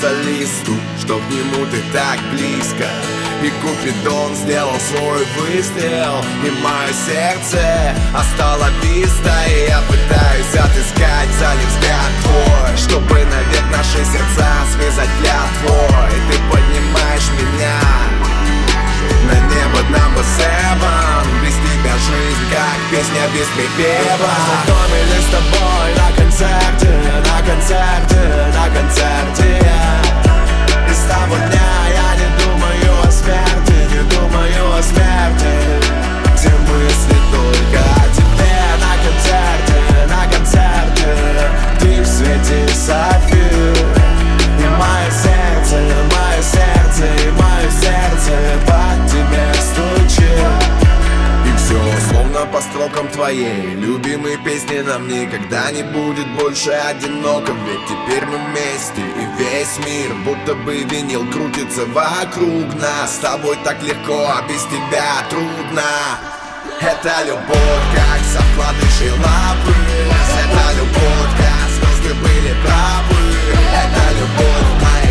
солисту, что к нему ты так близко. И Купидон сделал свой выстрел, и мое сердце осталовисто. И я пытаюсь отыскать за ним взгляд твой, чтобы навек наши сердца связать клятвой. И ты поднимаешь меня на небо number 7. Без тебя жизнь как песня без припева. Мы познакомились с тобой на концерте, на концерте, на концерте. И с того дня я не думаю о смерти, не думаю о смерти. Все мысли только о тебе. На концерте, на концерте, ты в свете сапфир. И мое сердце, мое сердце, и мое сердце под тебе стучит. И все словно по строкам твоей любимой песни. Нам никогда не будет больше одиноко, ведь теперь мы вместе. И весь мир будто бы винил крутится вокруг нас. С тобой так легко, а без тебя трудно. Это любовь, как со вкладышей лапы. Это любовь, как звезды были правы. Это любовь моя.